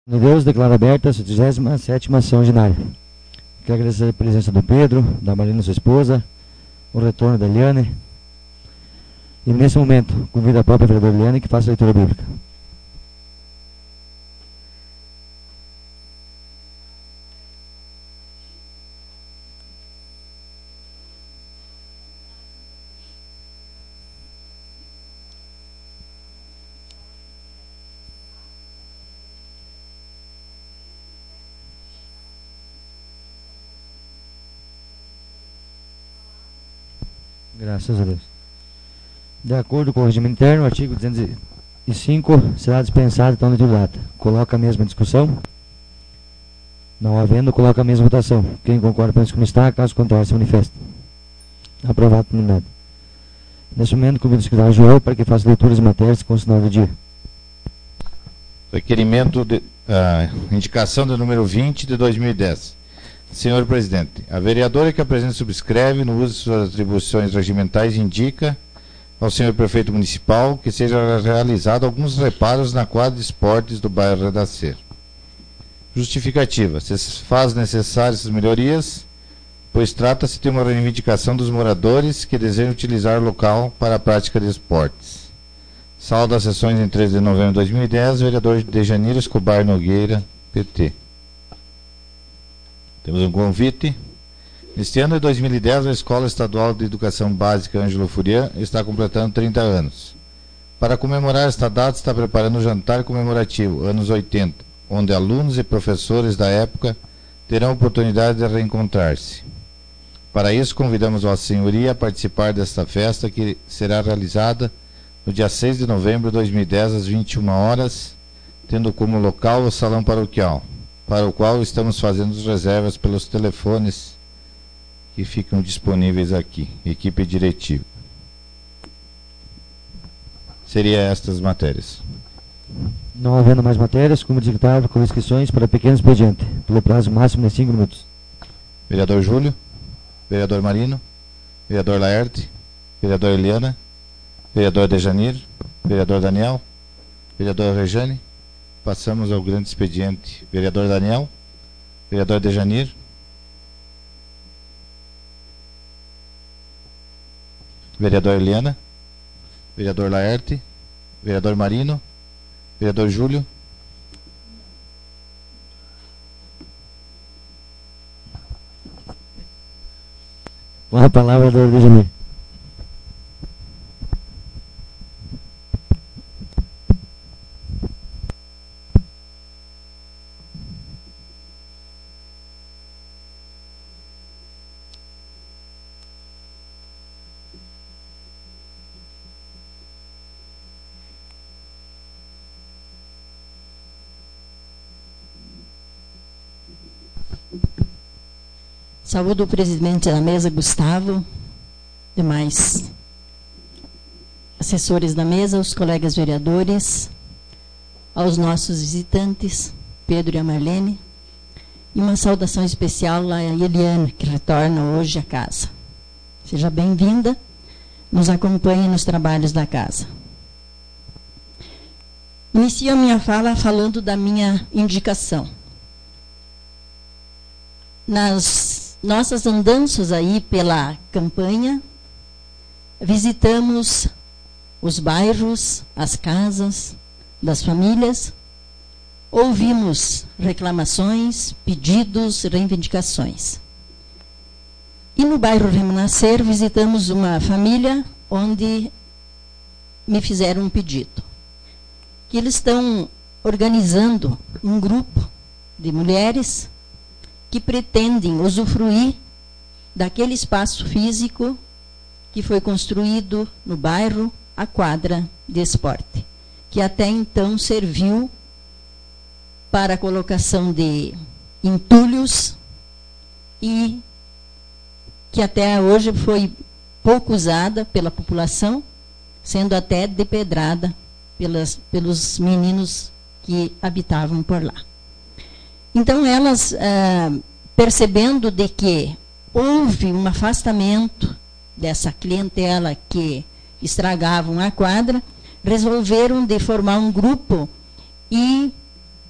De Deus, declaro aberta a 37ª ação ordinária. Quero agradecer a presença do Pedro, da Marina, sua esposa, o retorno da Eliane. E nesse momento, convido a própria vereadora Eliane que faça a leitura bíblica. Graças a Deus. De acordo com o regimento interno, o artigo 205 será dispensado então leitura da ata. Coloca a mesma discussão. Não havendo, coloca a mesma votação. Quem concorda, pensa como está. Caso contrário, se manifesta. Aprovado por unanimidade. Nesse momento, convido o secretário Joel para que faça leituras de matérias com o sinal do dia. Requerimento de indicação do número 20 de 2010. Senhor Presidente, a vereadora que a presidente subscreve, no uso de suas atribuições regimentais, indica ao senhor prefeito municipal que seja realizado alguns reparos na quadra de esportes do bairro Redacer. Justificativa. Se faz necessárias essas melhorias, pois trata-se de uma reivindicação dos moradores que desejam utilizar o local para a prática de esportes. Sala das sessões em 13 de novembro de 2010, vereador Dejanir Escobar Nogueira, PT. Temos um convite. Neste ano de 2010, a Escola Estadual de Educação Básica Ângelo Furian está completando 30 anos. Para comemorar esta data, está preparando um jantar comemorativo, anos 80, onde alunos e professores da época terão a oportunidade de reencontrar-se. Para isso, convidamos Vossa Senhoria a participar desta festa, que será realizada no dia 6 de novembro de 2010, às 21 horas, tendo como local o Salão Paroquial, para o qual estamos fazendo as reservas pelos telefones que ficam disponíveis aqui, equipe diretiva. Seria estas matérias. Não havendo mais matérias, como dictado com inscrições para pequeno expediente, pelo prazo máximo de 5 minutos. Vereador Júlio, vereador Marino, vereador Laerte, vereador Eliana, vereador Dejanir, vereador Daniel, vereador Rejane. Passamos ao grande expediente. Vereador Daniel, vereador Dejanir, vereador Eliana, vereador Laerte, vereador Marino, vereador Júlio, com a palavra, vereador Dejanir. Saúdo o presidente da mesa, Gustavo, demais assessores da mesa, os colegas vereadores, aos nossos visitantes, Pedro e a Marlene, e uma saudação especial à Eliane, que retorna hoje à casa. Seja bem-vinda, nos acompanhe nos trabalhos da casa. Inicio a minha fala falando da minha indicação. Nas nossas andanças aí pela campanha, visitamos os bairros, as casas das famílias, ouvimos reclamações, pedidos, reivindicações. E no bairro Renascer visitamos uma família onde me fizeram um pedido. Que eles estão organizando um grupo de mulheres que pretendem usufruir daquele espaço físico que foi construído no bairro, a quadra de esporte, que até então serviu para a colocação de entulhos e que até hoje foi pouco usada pela população, sendo até depedrada pelos meninos que habitavam por lá. Então, elas, percebendo de que houve um afastamento dessa clientela que estragavam a quadra, resolveram de formar um grupo e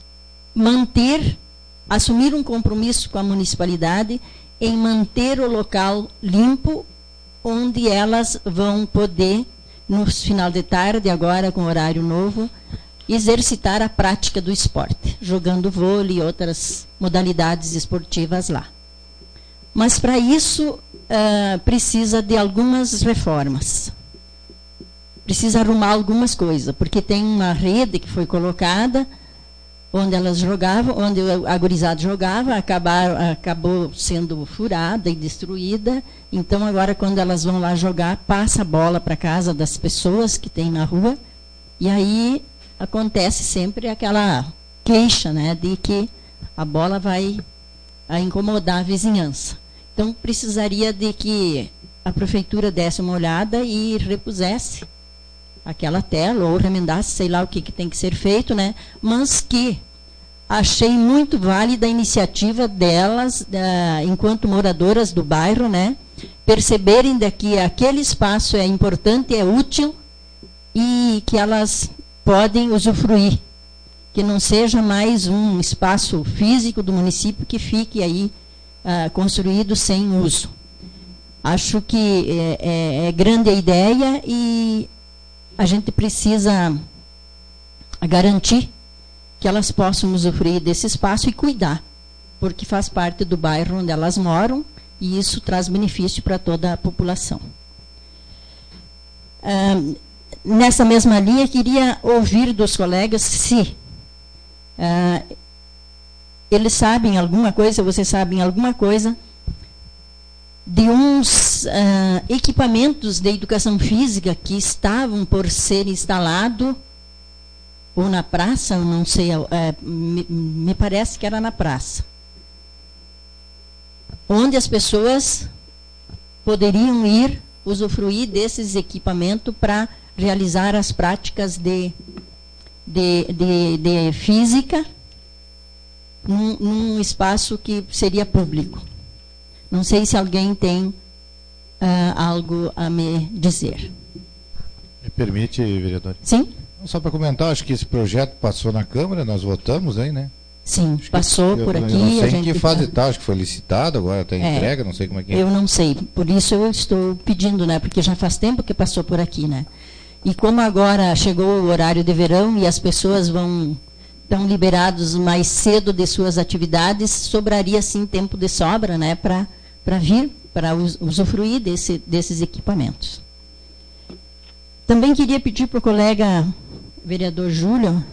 assumir um compromisso com a municipalidade em manter o local limpo, onde elas vão poder, no final de tarde, agora com horário novo, exercitar a prática do esporte, jogando vôlei e outras modalidades esportivas lá. Mas, para isso, precisa de algumas reformas. Precisa arrumar algumas coisas, porque tem uma rede que foi colocada, onde elas jogavam, onde a gurizada jogava, acabou sendo furada e destruída. Então, agora, quando elas vão lá jogar, passa a bola para casa das pessoas que tem na rua, e aí acontece sempre aquela queixa, né, de que a bola vai incomodar a vizinhança. Então, precisaria de que a prefeitura desse uma olhada e repusesse aquela tela, ou remendasse, sei lá o que tem que ser feito, né? Mas que achei muito válida a iniciativa delas, enquanto moradoras do bairro, né? Perceberem que aquele espaço é importante, é útil, e que elas podem usufruir. Que não seja mais um espaço físico do município que fique aí construído sem uso. Acho que é grande a ideia e a gente precisa garantir que elas possam usufruir desse espaço e cuidar, porque faz parte do bairro onde elas moram e isso traz benefício para toda a população. Nessa mesma linha, queria ouvir dos colegas se eles sabem alguma coisa, vocês sabem alguma coisa de uns equipamentos de educação física que estavam por ser instalados ou na praça, não sei, me parece que era na praça, onde as pessoas poderiam ir usufruir desses equipamentos para realizar as práticas de física num espaço que seria público. Não sei se alguém tem algo a me dizer. Me permite, vereador? Sim? Só para comentar, acho que esse projeto passou na Câmara, nós votamos aí, né? Sim, passou por aqui. Não sei em que fase está, acho que foi licitado, agora está entrega, não sei como é que é. Eu não sei, por isso eu estou pedindo, né? Porque já faz tempo que passou por aqui, né? E como agora chegou o horário de verão e as pessoas estão liberados mais cedo de suas atividades, sobraria sim tempo de sobra, né? Para vir, para usufruir desses equipamentos. Também queria pedir para o colega vereador Júlio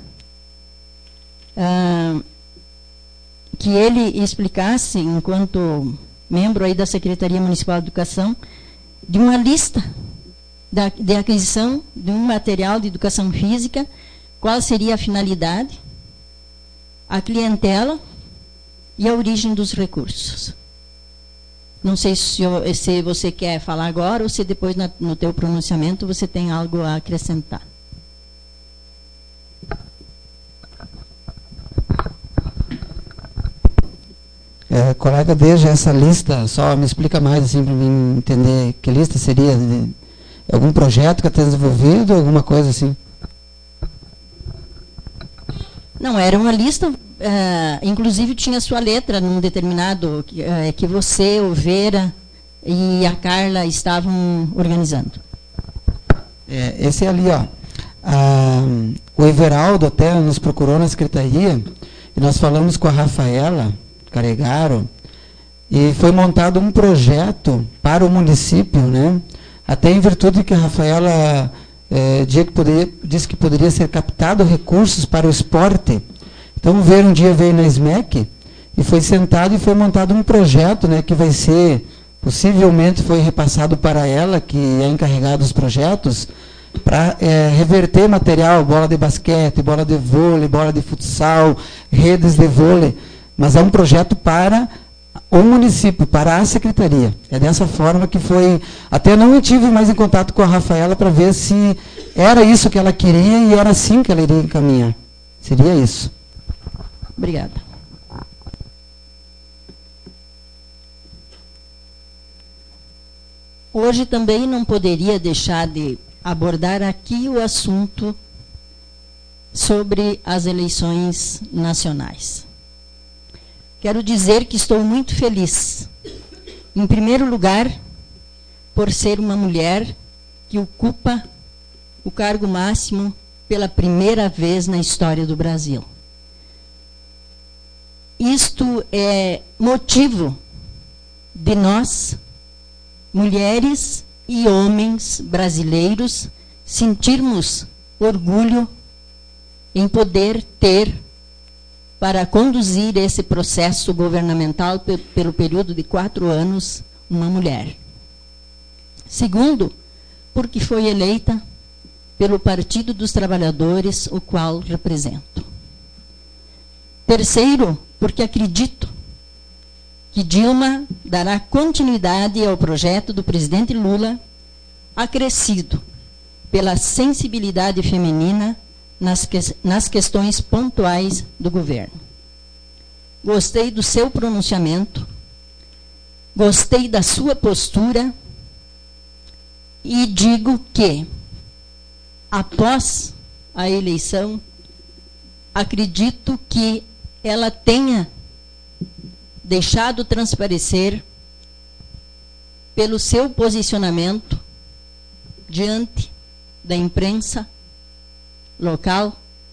que ele explicasse, enquanto membro aí da Secretaria Municipal de Educação, de uma lista de aquisição de um material de educação física, qual seria a finalidade, a clientela e a origem dos recursos. Não sei se você quer falar agora ou se depois no teu pronunciamento você tem algo a acrescentar. Colega, veja essa lista, só me explica mais assim para mim entender que lista seria, algum projeto que está desenvolvido, alguma coisa assim? Não, era uma lista, inclusive tinha sua letra num determinado, que você, o Vera e a Carla estavam organizando. Esse ali, ó. O Everaldo até nos procurou na secretaria e nós falamos com a Rafaela Caregaro e foi montado um projeto para o município, né? Até em virtude que a Rafaela disse que poderia ser captado recursos para o esporte. Então, um dia veio na SMEC e foi sentado e foi montado um projeto, né, que vai ser, possivelmente foi repassado para ela, que é encarregada dos projetos, para reverter material, bola de basquete, bola de vôlei, bola de futsal, redes de vôlei. Mas é um projeto para o município, para a secretaria. É dessa forma que foi... Até não tive mais em contato com a Rafaela para ver se era isso que ela queria e era assim que ela iria encaminhar. Seria isso. Obrigada. Hoje também não poderia deixar de abordar aqui o assunto sobre as eleições nacionais. Quero dizer que estou muito feliz, em primeiro lugar, por ser uma mulher que ocupa o cargo máximo pela primeira vez na história do Brasil. Isto é motivo de nós, mulheres e homens brasileiros, sentirmos orgulho em poder ter, para conduzir esse processo governamental pelo período de 4 anos, uma mulher. Segundo, porque foi eleita pelo Partido dos Trabalhadores, o qual represento. Terceiro, porque acredito que Dilma dará continuidade ao projeto do presidente Lula, acrescido pela sensibilidade feminina nas questões pontuais do governo. Gostei do seu pronunciamento, gostei da sua postura e digo que, após a eleição, acredito que ela tenha deixado transparecer pelo seu posicionamento diante da imprensa local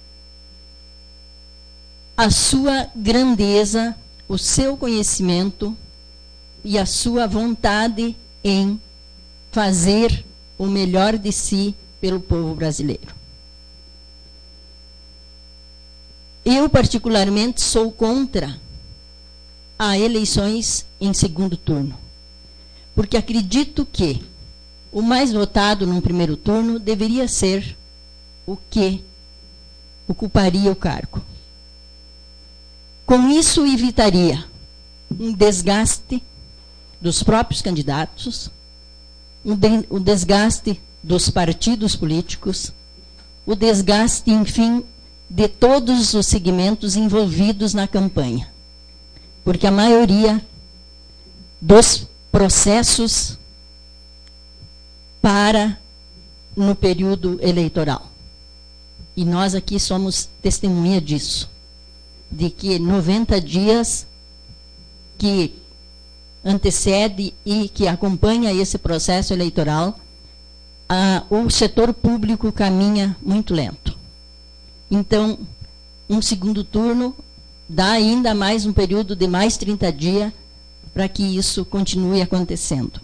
a sua grandeza, o seu conhecimento e a sua vontade em fazer o melhor de si pelo povo brasileiro. Eu, particularmente, sou contra as eleições em segundo turno, porque acredito que o mais votado num primeiro turno deveria ser o que ocuparia o cargo. Com isso, evitaria um desgaste dos próprios candidatos, o desgaste dos partidos políticos, o desgaste, enfim, de todos os segmentos envolvidos na campanha. Porque a maioria dos processos para no período eleitoral. E nós aqui somos testemunha disso, de que 90 dias que antecede e que acompanha esse processo eleitoral, o setor público caminha muito lento. Então, um segundo turno dá ainda mais um período de mais 30 dias para que isso continue acontecendo.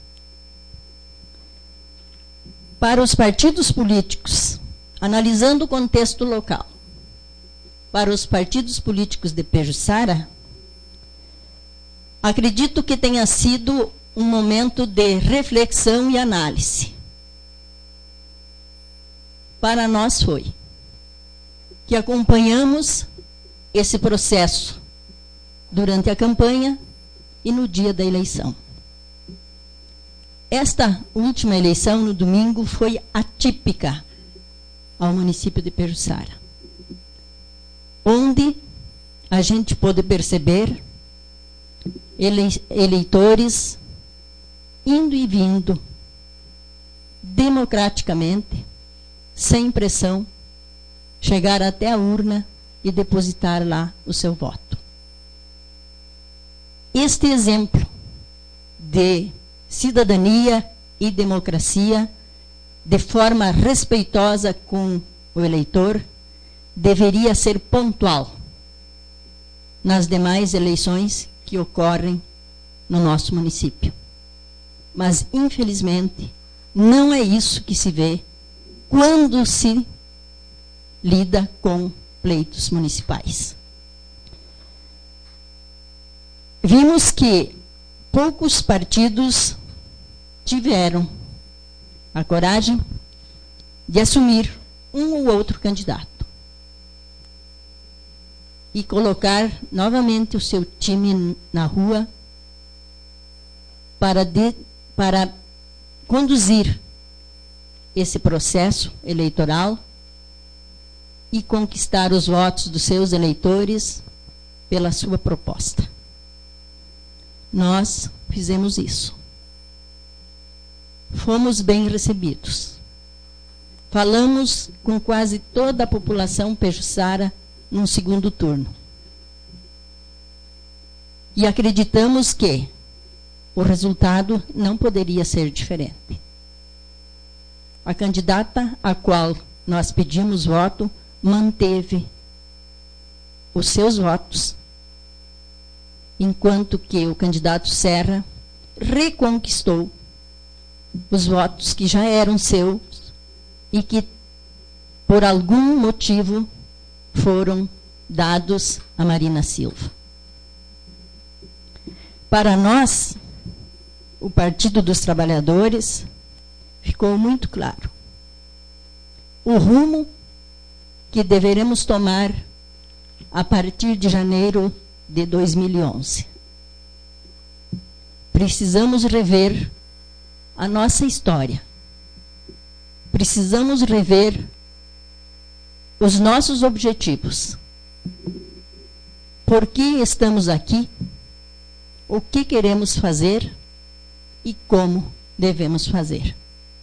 Para os partidos políticos, analisando o contexto local, para os partidos políticos de Pejuçara, acredito que tenha sido um momento de reflexão e análise. Para nós foi, que acompanhamos esse processo durante a campanha e no dia da eleição. Esta última eleição, no domingo, foi atípica ao município de Pejuçara, onde a gente pôde perceber eleitores indo e vindo democraticamente, sem pressão, chegar até a urna e depositar lá o seu voto. Este exemplo de cidadania e democracia, de forma respeitosa com o eleitor, deveria ser pontual nas demais eleições que ocorrem no nosso município. Mas, infelizmente, não é isso que se vê quando se lida com pleitos municipais. Vimos que poucos partidos tiveram a coragem de assumir um ou outro candidato e colocar novamente o seu time na rua para conduzir esse processo eleitoral e conquistar os votos dos seus eleitores pela sua proposta. Nós fizemos isso. Fomos bem recebidos. falamos com quase toda a população pejuçara num segundo turno. E acreditamos que o resultado não poderia ser diferente. A candidata a qual nós pedimos voto manteve os seus votos, enquanto que o candidato Serra reconquistou os votos que já eram seus e que, por algum motivo, foram dados a Marina Silva. Para nós, o Partido dos Trabalhadores, ficou muito claro o rumo que deveremos tomar a partir de janeiro de 2011. Precisamos rever a nossa história. Precisamos rever os nossos objetivos. Por que estamos aqui? O que queremos fazer e como devemos fazer.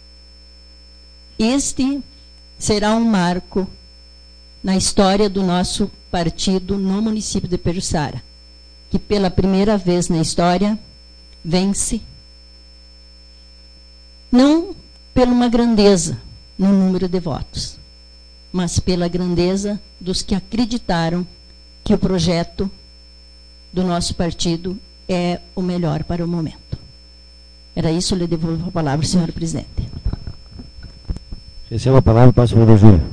Este será um marco na história do nosso partido no município de Pejuçara, que pela primeira vez na história vence, não por uma grandeza no número de votos, mas pela grandeza dos que acreditaram que o projeto do nosso partido é o melhor para o momento. Era isso, eu lhe devolvo a palavra, senhor presidente. Receba a palavra, passo a vereadora Júlia.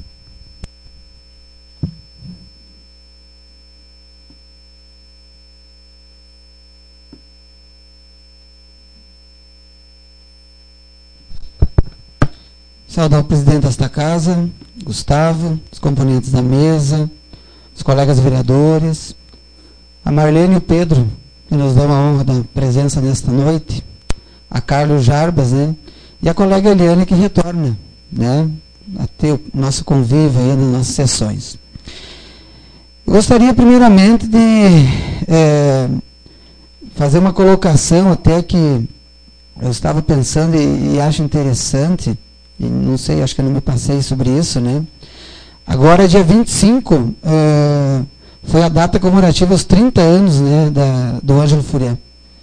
Saudar o presidente desta casa, Gustavo, os componentes da mesa, os colegas vereadores, a Marlene e o Pedro, que nos dão a honra da presença nesta noite, a Carlos Jarbas, né, e a colega Eliane, que retorna, né, a ter o nosso convívio aí nas nossas sessões. Eu gostaria, primeiramente, de fazer uma colocação, até que eu estava pensando e acho interessante, e não sei, acho que eu não me passei sobre isso, né? Agora, dia 25, foi a data comemorativa aos 30 anos, né, do Ângelo Furian.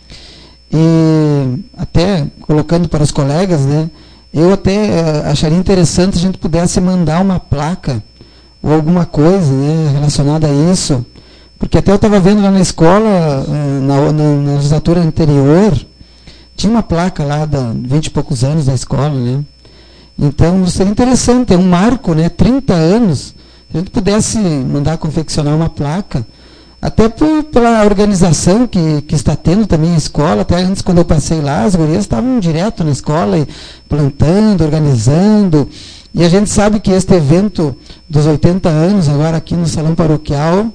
E até colocando para os colegas, né, eu até acharia interessante a gente pudesse mandar uma placa ou alguma coisa, né, relacionada a isso, porque até eu estava vendo lá na escola, na legislatura anterior, tinha uma placa lá de 20 e poucos anos da escola, né? Então, seria interessante, é um marco, né, 30 anos, se a gente pudesse mandar confeccionar uma placa, até pela organização que está tendo também a escola. Até antes, quando eu passei lá, as gurias estavam direto na escola, plantando, organizando, e a gente sabe que este evento dos 80 anos, agora aqui no Salão Paroquial,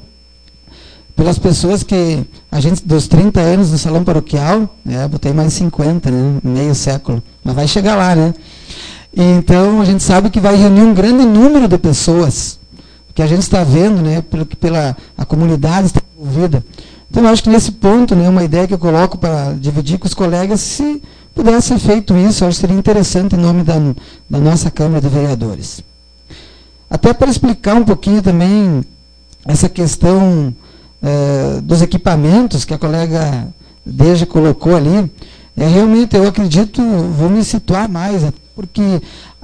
pelas pessoas que, a gente, dos 30 anos do Salão Paroquial, botei mais 50, né, meio século, mas vai chegar lá, né? Então, a gente sabe que vai reunir um grande número de pessoas, que a gente está vendo, né, pela a comunidade está envolvida. Então, eu acho que nesse ponto, né, uma ideia que eu coloco para dividir com os colegas, se pudesse ser feito isso, eu acho que seria interessante em nome da nossa Câmara de Vereadores. Até para explicar um pouquinho também essa questão dos equipamentos que a colega Deja colocou ali, realmente eu acredito, vou me situar mais, porque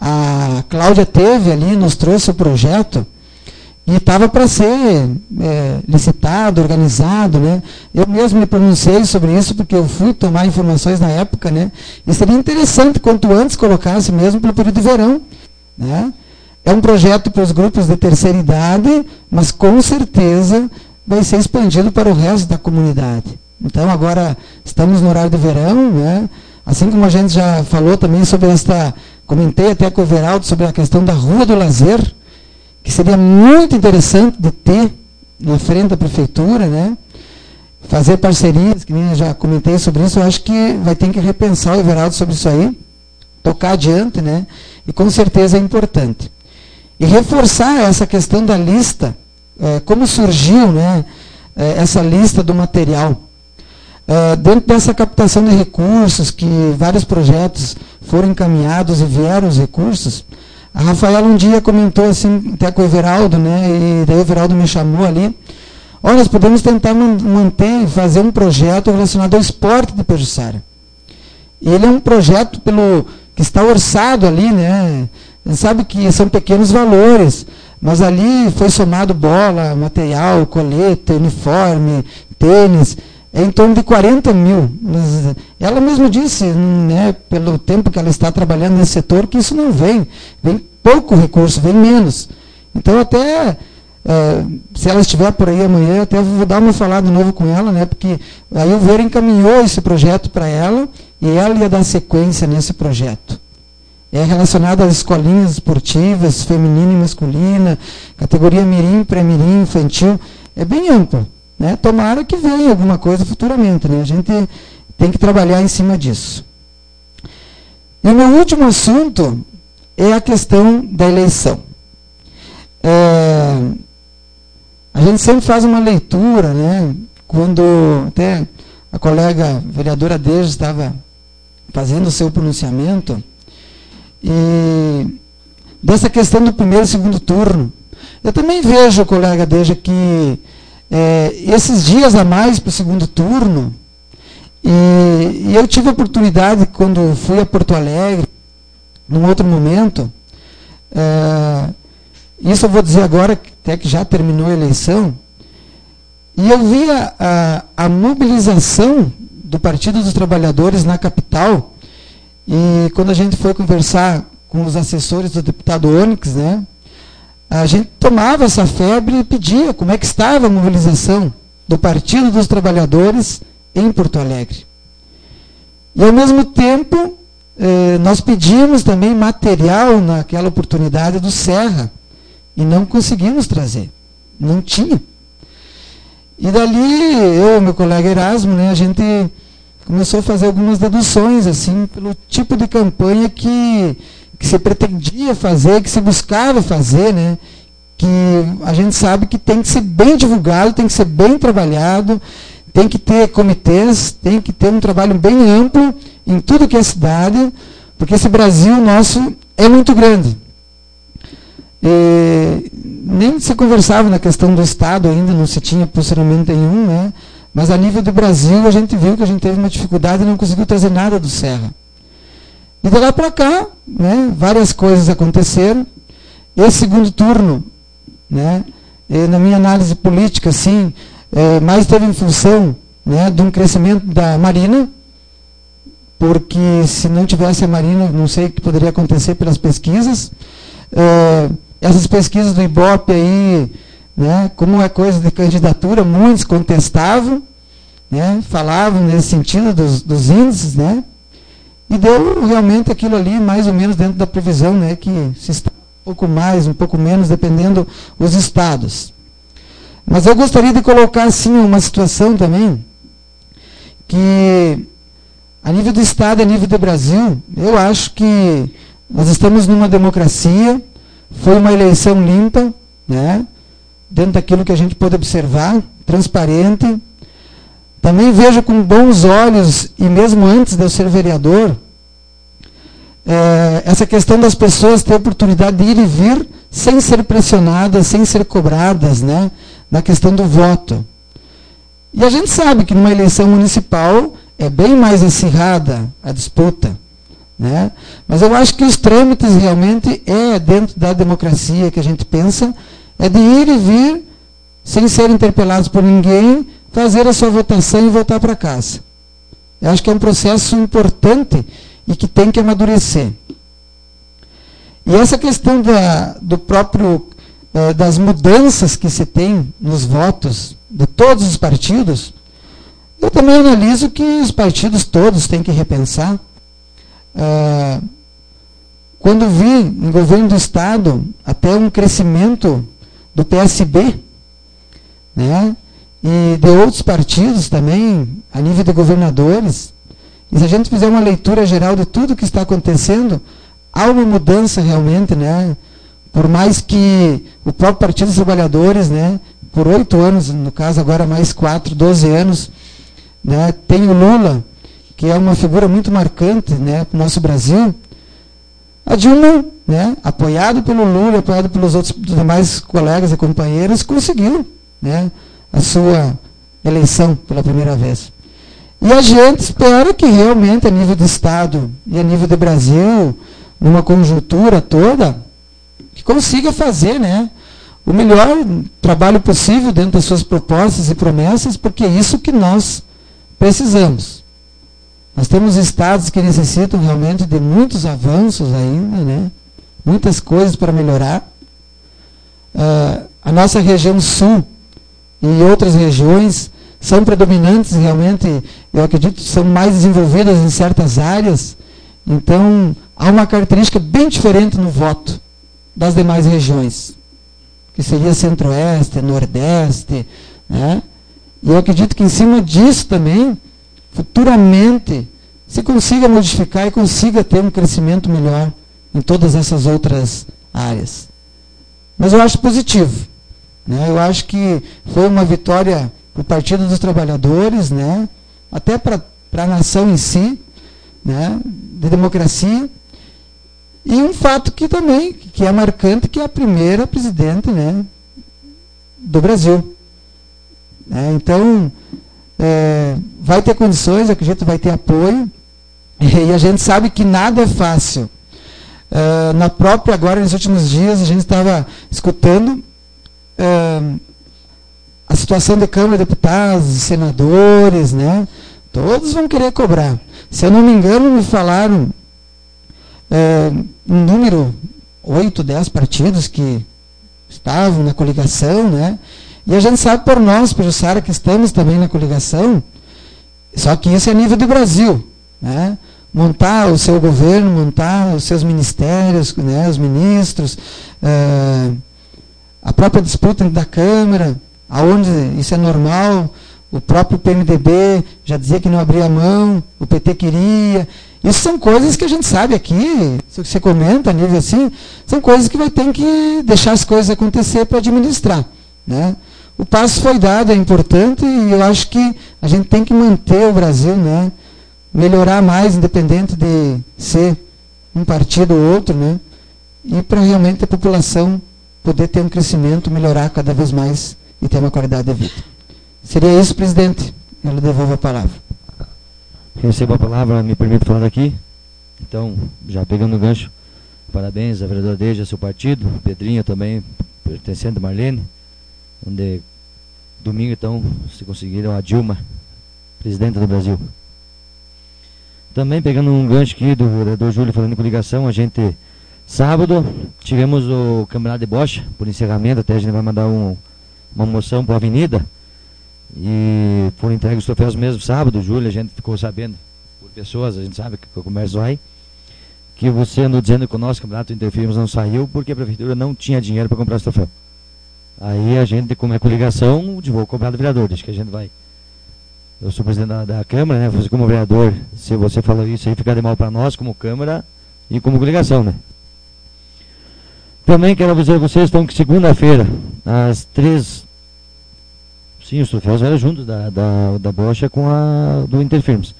a Cláudia teve ali, nos trouxe o projeto, e estava para ser licitado, organizado, né? Eu mesmo me pronunciei sobre isso, porque eu fui tomar informações na época, né? E seria interessante, quanto antes colocasse mesmo para o período de verão, né? É um projeto para os grupos de terceira idade, mas com certeza vai ser expandido para o resto da comunidade. Então, agora estamos no horário de verão, né? Assim como a gente já falou também sobre comentei até com o Everaldo sobre a questão da Rua do Lazer, que seria muito interessante de ter na frente da prefeitura, né? Fazer parcerias, que nem eu já comentei sobre isso, eu acho que vai ter que repensar o Everaldo sobre isso aí, tocar adiante, né? E com certeza é importante. E reforçar essa questão da lista, como surgiu, né, essa lista do material. Dentro dessa captação de recursos, que vários projetos foram encaminhados e vieram os recursos, A Rafaela um dia comentou assim, até com o Everaldo, né? E daí o Everaldo me chamou ali. Olha, nós podemos tentar manter, fazer um projeto relacionado ao esporte de Pejuçara. Ele é um projeto que está orçado ali, né? A gente sabe que são pequenos valores, mas ali foi somado bola, material, colete, uniforme, tênis, é em torno de 40 mil. Mas ela mesma disse, né, pelo tempo que ela está trabalhando nesse setor, que isso não vem pouco recurso, vem menos. Então até, se ela estiver por aí amanhã, até vou dar uma falada de novo com ela, né, porque aí o Ver encaminhou esse projeto para ela, e ela ia dar sequência nesse projeto. É relacionado às escolinhas esportivas, feminina e masculina, categoria mirim, pré-mirim, infantil, é bem amplo, né? Tomara que venha alguma coisa futuramente, né? A gente tem que trabalhar em cima disso. E o meu último assunto é a questão da eleição. A gente sempre faz uma leitura, né? Quando até a colega vereadora Deja estava fazendo o seu pronunciamento, e dessa questão do primeiro e segundo turno. Eu também vejo, colega Deja, que esses dias a mais para o segundo turno, e eu tive a oportunidade, quando fui a Porto Alegre, num outro momento, isso eu vou dizer agora, até que já terminou a eleição, e eu vi a mobilização do Partido dos Trabalhadores na capital. E quando a gente foi conversar com os assessores do deputado Onyx, né, a gente tomava essa febre e pedia como é que estava a mobilização do Partido dos Trabalhadores em Porto Alegre. E, ao mesmo tempo, nós pedimos também material naquela oportunidade do Serra, e não conseguimos trazer. Não tinha. E dali, eu e meu colega Erasmo, né, a gente começou a fazer algumas deduções, assim, pelo tipo de campanha que se pretendia fazer, que se buscava fazer, né? Que a gente sabe que tem que ser bem divulgado, tem que ser bem trabalhado, tem que ter comitês, tem que ter um trabalho bem amplo em tudo que é cidade, porque esse Brasil nosso é muito grande. Nem se conversava na questão do Estado ainda, não se tinha posicionamento nenhum, né? Mas a nível do Brasil, a gente viu que a gente teve uma dificuldade e não conseguiu trazer nada do Serra. E de lá para cá, né, várias coisas aconteceram. Esse segundo turno, né, na minha análise política, assim, mais teve em função, né, de um crescimento da Marina, porque se não tivesse a Marina, não sei o que poderia acontecer pelas pesquisas. Essas pesquisas do Ibope aí, né, como é coisa de candidatura, muitos contestavam, né, falavam nesse sentido dos índices, né, e deu realmente aquilo ali mais ou menos dentro da previsão, né, que se está um pouco mais, um pouco menos, dependendo dos estados. Mas eu gostaria de colocar assim uma situação também, que a nível do Estado, a nível do Brasil, eu acho que nós estamos numa democracia, foi uma eleição limpa, né, dentro daquilo que a gente pôde observar, transparente. Também vejo com bons olhos, e mesmo antes de eu ser vereador, essa questão das pessoas ter oportunidade de ir e vir sem ser pressionadas, sem ser cobradas, né, na questão do voto. E a gente sabe que numa eleição municipal é bem mais acirrada a disputa, né? Mas eu acho que os trâmites realmente dentro da democracia que a gente pensa, é de ir e vir, sem ser interpelados por ninguém, fazer a sua votação e voltar para casa. Eu acho que é um processo importante e que tem que amadurecer. E essa questão das mudanças que se tem nos votos de todos os partidos, eu também analiso que os partidos todos têm que repensar. Quando vi em governo do Estado até um crescimento do PSB, né, e de outros partidos também, a nível de governadores, e se a gente fizer uma leitura geral de tudo que está acontecendo, há uma mudança realmente, né, por mais que o próprio Partido dos Trabalhadores, né, por 8 anos, no caso agora mais 4, 12 anos, né, tem o Lula, que é uma figura muito marcante, né, para o nosso Brasil. A Dilma, né, apoiado pelo Lula, apoiado pelos outros demais colegas e companheiros, conseguiu, né, a sua eleição pela primeira vez. E a gente espera que realmente, a nível do Estado e a nível do Brasil, numa conjuntura toda, que consiga fazer, né, o melhor trabalho possível dentro das suas propostas e promessas, porque é isso que nós precisamos. Nós temos estados que necessitam realmente de muitos avanços ainda, né? Muitas coisas para melhorar. A nossa região sul e outras regiões são predominantes realmente, eu acredito, são mais desenvolvidas em certas áreas. Então, há uma característica bem diferente no voto das demais regiões, que seria centro-oeste, nordeste, né? E eu acredito que em cima disso também, futuramente, se consiga modificar e consiga ter um crescimento melhor em todas essas outras áreas. Mas eu acho positivo, né? Eu acho que foi uma vitória para o Partido dos Trabalhadores, né? Até para a nação em si, né? De democracia. E um fato que também que é marcante, que é a primeira presidente, né, do Brasil. Então, vai ter condições, acredito, vai ter apoio, e a gente sabe que nada é fácil. Agora, nos últimos dias, a gente estava escutando a situação da Câmara de Deputados, senadores, né? Todos vão querer cobrar. Se eu não me engano, me falaram um número, 8, 10 partidos que estavam na coligação, né? E a gente sabe por nós, por Jussara, que estamos também na coligação, só que isso é a nível do Brasil, né? Montar o seu governo, montar os seus ministérios, né, os ministros, a própria disputa dentro da Câmara, aonde isso é normal, o próprio PMDB já dizia que não abria mão, o PT queria. Isso são coisas que a gente sabe aqui, se você comenta a nível assim, são coisas que vai ter que deixar as coisas acontecer para administrar, né? O passo foi dado, é importante, e eu acho que a gente tem que manter o Brasil, né? Melhorar mais, independente de ser um partido ou outro, né? E para realmente a população poder ter um crescimento, melhorar cada vez mais e ter uma qualidade de vida. Seria isso, presidente. Eu lhe devolvo a palavra. Recebo a palavra, me permito falar aqui. Então, já pegando o gancho, parabéns à vereadora Deja, seu partido, Pedrinho também, pertencente a Marlene, onde domingo, então, se conseguiram a Dilma, presidenta do Brasil. Também pegando um gancho aqui do vereador Júlio falando em coligação, a gente, sábado, tivemos o Campeonato de Bocha, por encerramento, até a gente vai mandar uma moção para a Avenida, e foram entregues os troféus mesmo sábado. Júlio, a gente ficou sabendo por pessoas, a gente sabe que o comércio vai, que você andou dizendo que o nosso campeonato Interfirmas não saiu porque a prefeitura não tinha dinheiro para comprar esse troféu. Aí a gente, como é coligação, vou cobrar do vereador, deixa que a gente vai. Eu sou presidente da Câmara, né? Você como vereador, se você falou isso aí, fica de mal para nós como Câmara e como coligação, né? Também quero avisar vocês, então, que segunda-feira, às 3. Sim, os troféus eram juntos da Bocha com a do Interfirmes.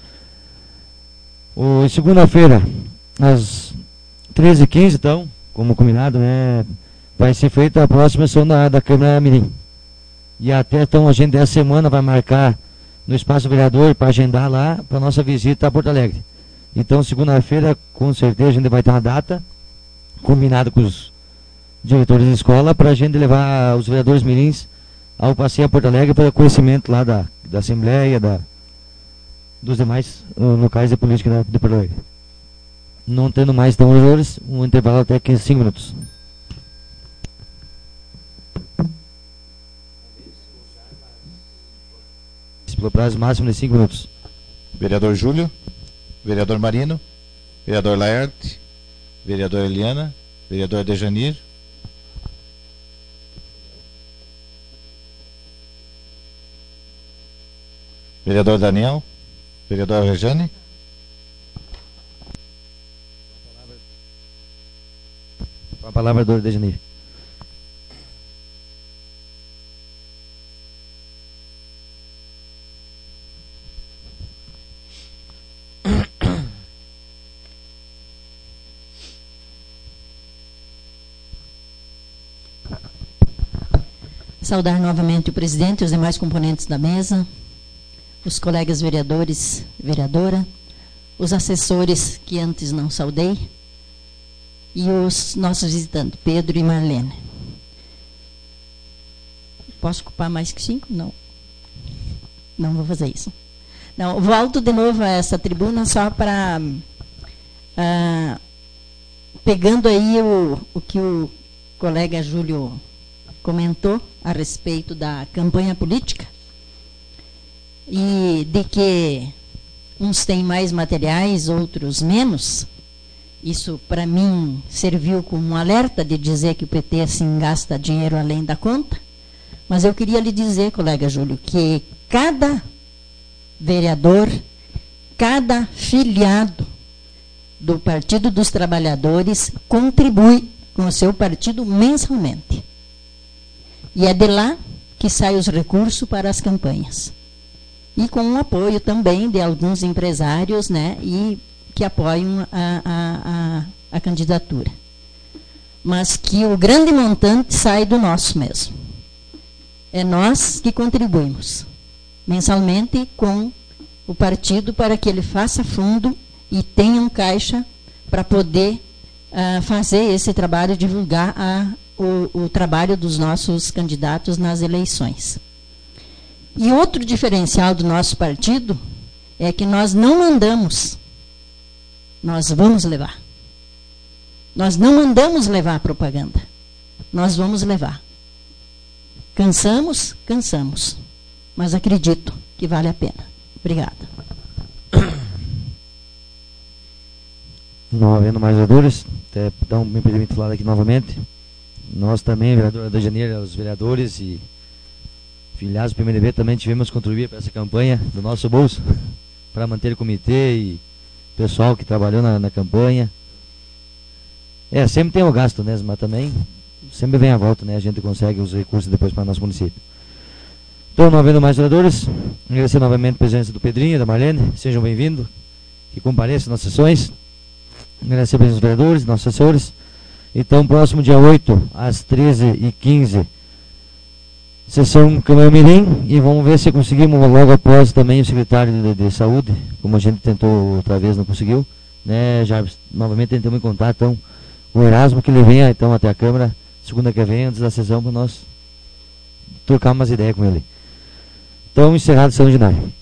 Segunda-feira, às 13h15, então, como combinado, né, vai ser feita a próxima sessão da Câmara Mirim. E até então a gente essa semana vai marcar no Espaço Vereador para agendar lá para nossa visita a Porto Alegre. Então, segunda-feira, com certeza, a gente vai ter uma data combinada com os diretores da escola para a gente levar os vereadores mirins ao passeio a Porto Alegre para o conhecimento lá da Assembleia, dos demais locais de política de Porto Alegre. Não tendo mais então hoje, um intervalo até 5 minutos. Pelo prazo máximo de 5 minutos. Vereador Júlio, vereador Marino, vereador Laerte, vereadora Eliana, vereador Dejanir. Vereador Daniel, vereador Rejane. Com a palavra, vereador Dejanir. Saudar novamente o presidente e os demais componentes da mesa, os colegas vereadores e vereadora, os assessores que antes não saudei, e os nossos visitantes, Pedro e Marlene. Posso ocupar mais que 5? Não. Não vou fazer isso. Não, volto de novo a essa tribuna só para... pegando aí o que o colega Júlio comentou a respeito da campanha política, e de que uns têm mais materiais, outros menos. Isso, para mim, serviu como um alerta de dizer que o PT, assim, gasta dinheiro além da conta. Mas eu queria lhe dizer, colega Júlio, que cada vereador, cada filiado do Partido dos Trabalhadores contribui com o seu partido mensalmente. E é de lá que saem os recursos para as campanhas. E com o apoio também de alguns empresários, né, e que apoiam a candidatura. Mas que o grande montante sai do nosso mesmo. É nós que contribuímos mensalmente com o partido para que ele faça fundo e tenha um caixa para poder fazer esse trabalho, divulgar o trabalho dos nossos candidatos nas eleições. E outro diferencial do nosso partido é que nós não mandamos, nós vamos levar. Nós não mandamos levar propaganda, nós vamos levar. Cansamos, mas acredito que vale a pena. Obrigada. Não havendo mais vereadores, até então me permito falar aqui novamente. Nós também, vereadora da Janeiro, os vereadores e filiados do PMDB, também tivemos que contribuir para essa campanha do nosso bolso, para manter o comitê e pessoal que trabalhou na campanha. Sempre tem o gasto, né, mas também sempre vem a volta, né, a gente consegue os recursos depois para o nosso município. Então, não havendo mais vereadores, agradecer novamente a presença do Pedrinho e da Marlene, sejam bem-vindos, que compareçam nas sessões. Agradecer a presença dos vereadores, nossos assessores. Então, próximo dia 8, às 13h15, sessão Câmara Mirim, e vamos ver se conseguimos logo após também o secretário de Saúde, como a gente tentou outra vez, não conseguiu, né, já novamente tentamos encontrar, então, o Erasmo, que ele venha então até a Câmara, segunda que vem, antes da sessão, para nós trocar umas ideias com ele. Então, encerrado a sessão ordinária.